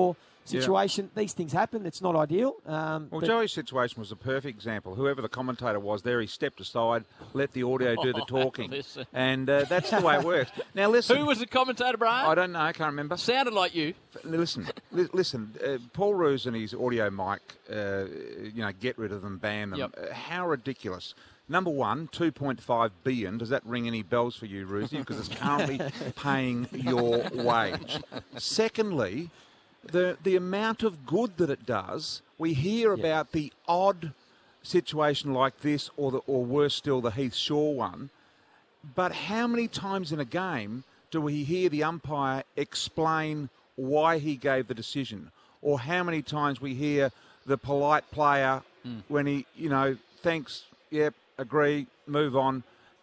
situation. These things happen. It's not ideal. Um,
Well,
but-
Joey's situation was a perfect example. Whoever the commentator was there, he stepped aside, let the audio do the talking.
Listen.
And uh, that's the way it works. Now, listen.
Who was the commentator, Brian?
I don't know. I can't remember.
Sounded like you.
Listen, li- listen. Uh, Paul Roos and his audio mic, uh, you know, get rid of them, ban them.
Yep.
Uh, how ridiculous. Number one, two point five billion dollars. Does that ring any bells for you, Roosie? Because it's currently paying your wage. Secondly, the the amount of good that it does. We hear
Yeah.
about the odd situation like this, or the, or worse still, the Heath Shaw one. But how many times in a game do we hear the umpire explain why he gave the decision? Or how many times we hear the polite player
Mm.
when he, you know, thanks, yep, agree, move on.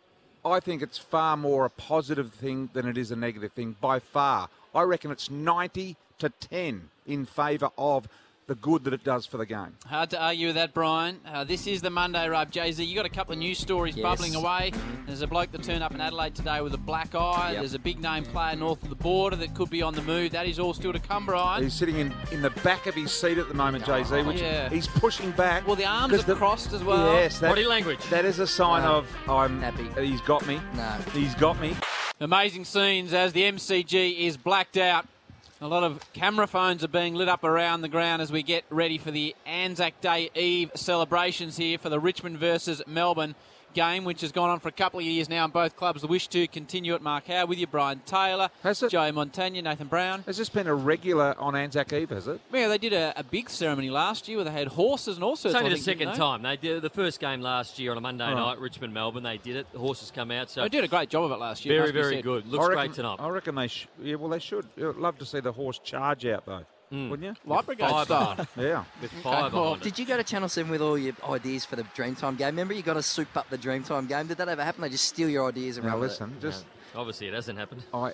I think it's far more a positive thing than it is a negative thing, by far. I reckon it's ninety to ten in favour of the good that it does for the game.
Hard to argue with that, Brian. Uh, this is the Monday Rub. Jay-Z, you got a couple of news stories
Yes.
bubbling away. There's a bloke that turned up in Adelaide today with a black eye.
Yep.
There's a big-name player north of the border that could be on the move. That is all still to come, Brian.
He's sitting in, in the back of his seat at the moment, Jay-Z, which
Yeah.
he's pushing back.
Well, the arms
'cause
are
the-
crossed as well.
Yes, that,
Body language.
that is a sign
No.
of I'm
Happy.
He's got me.
No.
He's got me.
Amazing scenes as the M C G is blacked out. A lot of camera phones are being lit up around the ground as we get ready for the Anzac Day Eve celebrations here for the Richmond versus Melbourne game, which has gone on for a couple of years now, and both clubs wish to continue it. Mark Howe with you, Brian Taylor,
Has it?
Joey Montagna, Nathan Brown.
Has this been a regular on Anzac Eve, has it?
Yeah, they did a, a big ceremony last year where they had horses and all sorts.
It's only
I
the
think, didn't
second
they?
time. They did the first game last year on a Monday
Oh.
night, Richmond Melbourne. They did it. The horses come out. So
They did a great job of it last year.
very
must be
very
said.
good. Looks
I reckon,
great tonight.
I reckon they sh- yeah, well, they should. I'd love to see the horse charge out, though.
Mm.
Wouldn't you?
Light Brigade
Five
style.
behind.
Yeah.
With
Okay,
five
well,
behind it.
Did you go to Channel seven with all your ideas for the Dreamtime game? Remember, you got to soup up the Dreamtime game. Did that ever happen? They just steal your ideas and
Now,
run with
listen,
it?
just
No, obviously, it hasn't happened.
I.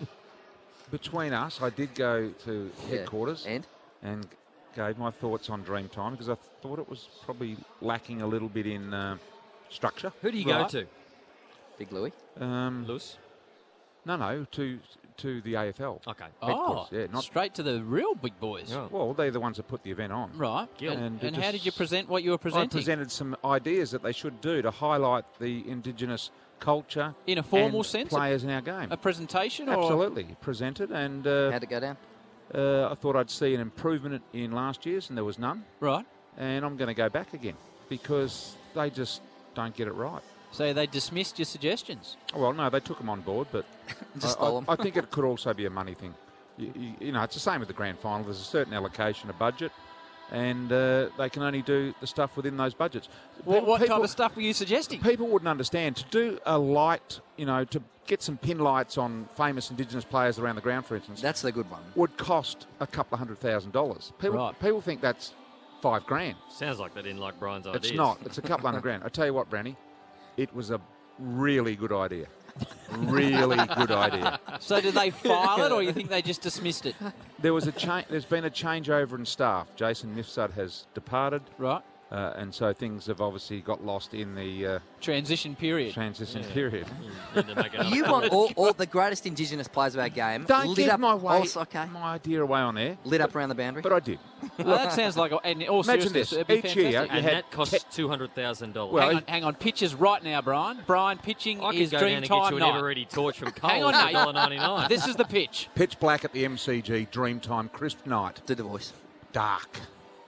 Between us, I did go to
Yeah.
headquarters
And?
and gave my thoughts on Dreamtime because I thought it was probably lacking a little bit in uh, structure.
Who do you
Right.
go to?
Big Louie?
Um,
Lewis?
no, no, to to the A F L.
Okay.
Oh,
Headquarters, yeah, not-
straight to the real big boys.
Yeah.
Well, they're the ones that put the event on.
Right.
Gil.
And,
And
and
it
how
just-
did you present what you were
I
presenting?
presented some ideas that they should do to highlight the Indigenous culture
In a formal
and
sense?
players in our game.
A presentation? Or?
Absolutely, presented, and uh,
How'd it go down?
uh, I thought I'd see an improvement in last year's, and there was none.
Right.
And I'm going to go back again because they just don't get it right.
So they dismissed your suggestions.
Oh, well, no, they took them on board, but
Just
I, I,
stole 'em.
I think it could also be a money thing. You, you, you know, it's the same with the grand final. There's a certain allocation of budget, and uh, they can only do the stuff within those budgets.
What,
Pe-
what
people-
type of stuff were you suggesting?
People wouldn't understand. To do a light, you know, to get some pin lights on famous Indigenous players around the ground, for instance,
That's the good one.
would cost a couple of hundred thousand dollars. People,
Right.
people think that's five grand.
Sounds like they didn't like Brian's ideas.
It's not. It's a couple hundred grand. I tell you what, Branny, it was a really good idea. Really good idea.
So did they file it, or you think they just dismissed it?
There was a change. There's been a changeover in staff. Jason Mifsud has departed,
Right.
uh, and so things have obviously got lost in the uh,
Transition period.
transition
Yeah.
period.
Need to make another
You
call.
want all, all the greatest Indigenous players of our game
Don't
lit
give
up,
my way,
also, okay,
my idea away on there.
lit up around the boundary?
But I did.
Well, that sounds like, and in all
Imagine
seriousness,
this,
it'd be
each year
fantastic.
you
And
had
that costs two hundred thousand dollars.
Well,
hang on, hang on. Pitches right now, Brian. Brian, pitching
I could
is
go
dream
down and get
time
you an
night.
ever-ready torch from
Hang
Coles
on,
for
mate.
one dollar ninety-nine.
This is the pitch.
pitch black at the M C G, Dreamtime, crisp night,
Do the voice.
dark.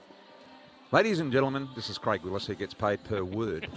Ladies and gentlemen, this is Craig Willis, who gets paid per word.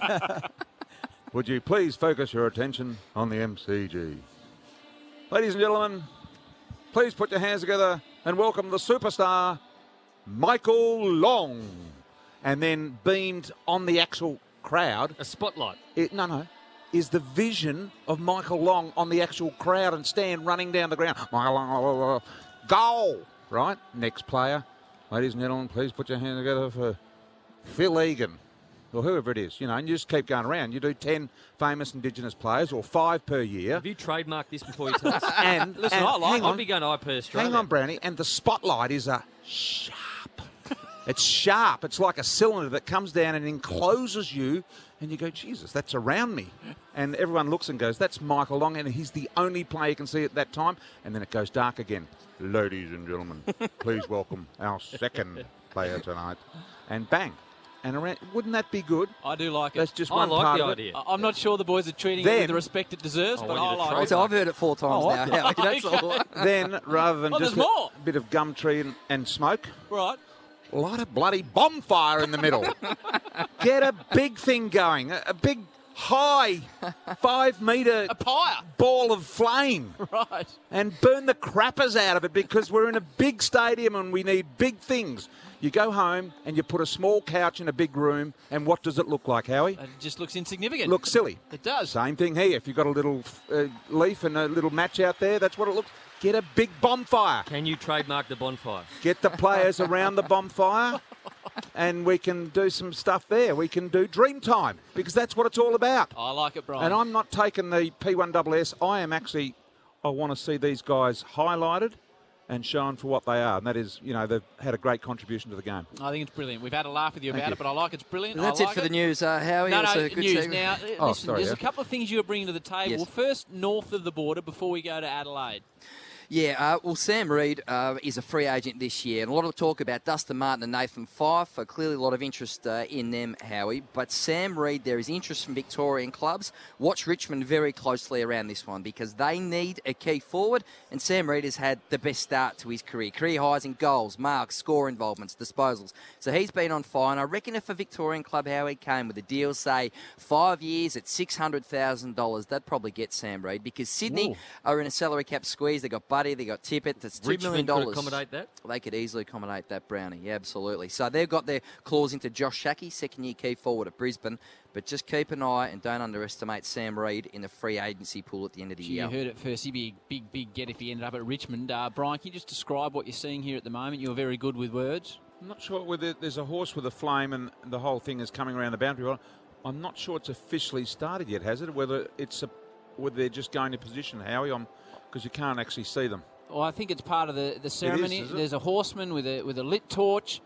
Would you please focus your attention on the M C G? Ladies and gentlemen, please put your hands together and welcome the superstar, Michael Long. And then beamed on the actual crowd.
A spotlight.
It, no, no. Is the vision of Michael Long on the actual crowd and Stan running down the ground. Michael Long, goal! Right? Next player. Ladies and gentlemen, please put your hands together for Phil Egan. Or whoever it is, you know, and you just keep going around. You do ten famous Indigenous players, or five per year.
Have you trademarked this before you tell us?
And,
Listen,
and
I like
hang
I'll
on,
be going to I P E Australia.
hang on, Brownie. And the spotlight is a sharp, It's sharp. It's like a cylinder that comes down and encloses you, and you go, Jesus, that's around me. And everyone looks and goes, that's Michael Long, and he's the only player you can see at that time. And then it goes dark again. Ladies and gentlemen, please welcome our second player tonight. And bang. And around, wouldn't that be good?
I do like it.
That's just
I
one
like
part
the
of
idea.
it.
I- I'm not sure the boys are treating
Then-
it with the respect it deserves,
I
but
want you
I
to
like
try
it.
So I've heard it four times
Oh,
now.
okay.
Howie, that's all.
Then, rather than
Oh,
just
there's
a
more.
bit of gum tree and, and smoke,
Right.
light a bloody bonfire in the middle. Get a big thing going, a, a big, high, five metre
A pyre.
ball of flame.
Right.
And burn the crappers out of it because we're in a big stadium and we need big things. You go home and you put a small couch in a big room, and what does it look like, Howie?
It just looks insignificant.
Looks silly.
It does.
Same thing here. If you've got a little uh, leaf and a little match out there, that's what it looks. Get a big bonfire.
Can you trademark the bonfire?
Get the players around the bonfire, and we can do some stuff there. We can do dream time because that's what it's all about.
I like it, Brian.
And I'm not taking the P one S S. I am actually, I want to see these guys highlighted and shown for what they are. And that is, you know, they've had a great contribution to the game.
I think it's brilliant. We've had a laugh with you
Thank
about
you.
it, but I like it's brilliant.
And that's
I
it
like
for the news, uh, Howie.
No,
That's
no,
a good
news.
segment.
Now, uh,
Oh,
listen,
sorry,
there's
yeah.
a couple of things you're bringing to the table.
Yes.
First, north of the border before we go to Adelaide.
Yeah, uh, well, Sam Reid uh, is a free agent this year, and a lot of talk about Dustin Martin and Nathan Fyfe. Uh, clearly, a lot of interest uh, in them, Howie. But Sam Reid, there is interest from Victorian clubs. Watch Richmond very closely around this one because they need a key forward, and Sam Reid has had the best start to his career. Career highs in goals, marks, score involvements, disposals. So he's been on fire, and I reckon if a Victorian club, Howie, came with a deal, say, five years at six hundred thousand dollars, they'd probably get Sam Reid because Sydney
Ooh.
are in a salary cap squeeze. They got Buddy, they got Tippett. That's two million
Richmond
dollars.
could accommodate that?
They could easily accommodate that, Brownie. Yeah, absolutely. So they've got their clause into Josh Shackey, second-year key forward at Brisbane. But just keep an eye and don't underestimate Sam Reid in the free agency pool at the end of the
You
year.
heard it first. He'd be a big, big get if he ended up at Richmond. Uh, Brian, can you just describe what you're seeing here at the moment? You're very good with words.
I'm not sure whether there's a horse with a flame and the whole thing is coming around the boundary. Well, I'm not sure it's officially started yet, has it? Whether it's a, whether they're just going to position, Howie, because you can't actually see them.
Well, I think it's part of the, the ceremony.
is it?
There's a horseman with a with a lit torch,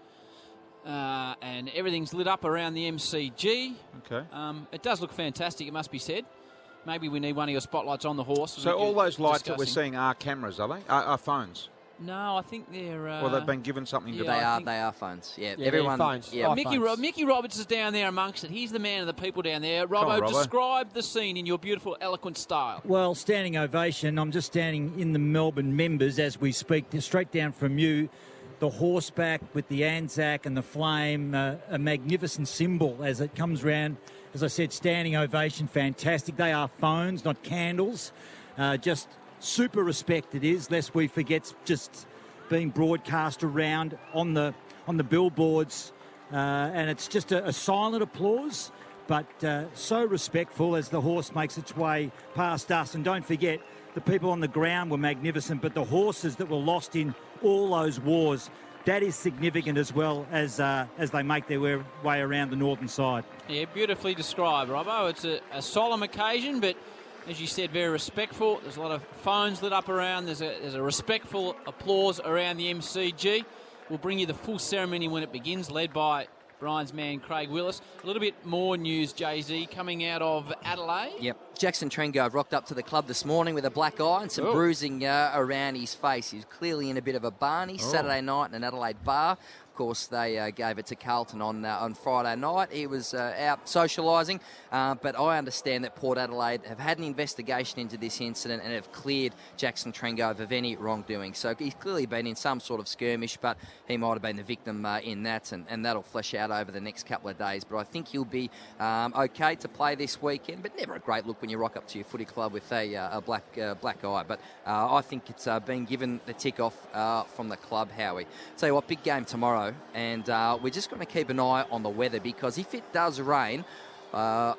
uh, and everything's lit up around the M C G.
Okay.
Um, it does look fantastic, it must be said. Maybe we need one of your spotlights on the horse.
So
We
all
can
those lights that we're
discussing.
seeing are cameras, are they? Are, are phones?
No, I think they're. Uh,
Well, they've been given something to
yeah,
they
I
are.
think-
They are phones. Yeah,
Yeah,
everyone.
they're phones.
Yeah,
Oh,
Mickey,
phones.
Ro- Mickey Roberts is down there amongst it. He's the man of the people down there. Robbo,
on, Robbo.
describe the scene in your beautiful, eloquent style.
Well, standing ovation. I'm just standing in the Melbourne members as we speak. Straight down from you, the horseback with the Anzac and the flame, uh, a magnificent symbol as it comes round. As I said, standing ovation, fantastic. They are phones, not candles. Uh, just super respect it is, lest we forget just being broadcast around on the on the billboards. Uh, and it's just a, a silent applause, but uh, so respectful as the horse makes its way past us. And don't forget, the people on the ground were magnificent, but the horses that were lost in all those wars, that is significant as well as uh, as they make their way, way around the northern side.
Yeah, beautifully described, Robbo. It's a, a solemn occasion, but as you said, very respectful. There's a lot of phones lit up around. There's a, there's a respectful applause around the M C G. We'll bring you the full ceremony when it begins, led by Brian's man, Craig Willis. A little bit more news, Jay-Z, coming out of Adelaide.
Yep. Jackson Trengove rocked up to the club this morning with a black eye and some
Oh.
bruising uh, around his face. He was clearly in a bit of a barney
Oh.
Saturday night in an Adelaide bar. Of course, they uh, gave it to Carlton on uh, on Friday night. He was uh, out socialising, uh, but I understand that Port Adelaide have had an investigation into this incident and have cleared Jackson Trengove of any wrongdoing. So he's clearly been in some sort of skirmish, but he might have been the victim uh, in that, and, and that'll flesh out over the next couple of days. But I think he'll be um, okay to play this weekend, but never a great look when you rock up to your footy club with a, uh, a black uh, black eye. But uh, I think it's uh, been given the tick off uh, from the club, Howie. Tell you what, big game tomorrow, and uh, we're just going to keep an eye on the weather because if it does rain, uh,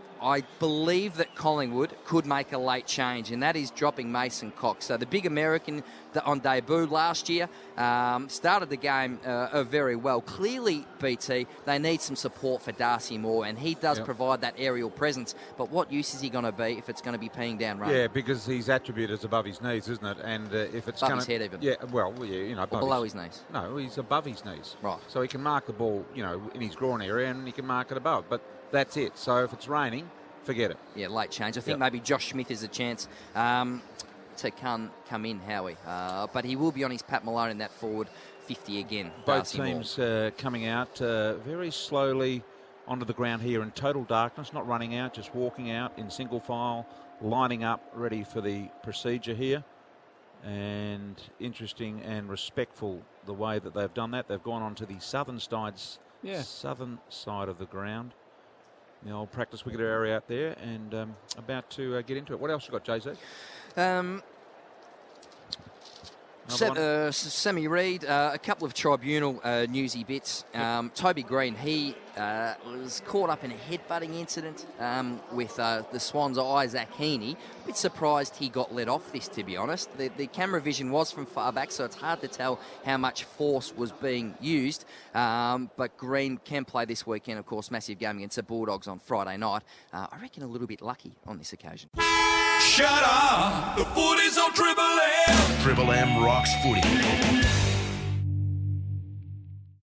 I believe that Collingwood could make a late change, and that is dropping Mason Cox. So the big American on debut last year. Um, started the game uh, very well. Clearly, B T, they need some support for Darcy Moore, and he does
Yep.
provide that aerial presence. But what use is he going to be if it's going to be peeing down rain?
Yeah, because his attribute is above his knees, isn't it? And uh, if it's
Above
gonna,
his head even.
Yeah, well, yeah, you know, above
below his knees?
No, he's above his knees.
Right.
So he can mark the ball, you know, in his groin area, and he can mark it above. But that's it. So if it's raining, forget it.
Yeah, late change. I think
Yep.
maybe Josh Smith is a chance um, to come come in, Howie. Uh, but he will be on his Pat Malone in that forward fifty again.
Both
Darcy Moore.
teams uh, coming out uh, very slowly onto the ground here in total darkness, not running out, just walking out in single file, lining up, ready for the procedure here. And interesting and respectful the way that they've done that. They've gone on to the southern sides,
Yeah.
southern side of the ground. The old practice wicket area out there, and um, about to uh, get into it. What else you got, Jay Z?
Um, Sam, uh, Sammy Reid, uh, a couple of tribunal uh, newsy bits. Um, Toby Green, he uh, was caught up in a headbutting incident um, with uh, the Swans' Isaac Heaney. A bit surprised he got let off this, to be honest. The, the camera vision was from far back, so it's hard to tell how much force was being used. Um, but Green can play this weekend, of course, massive game against the Bulldogs on Friday night. Uh, I reckon a little bit lucky on this occasion.
Shut up! The footy's on Triple M! Triple M rocks footy.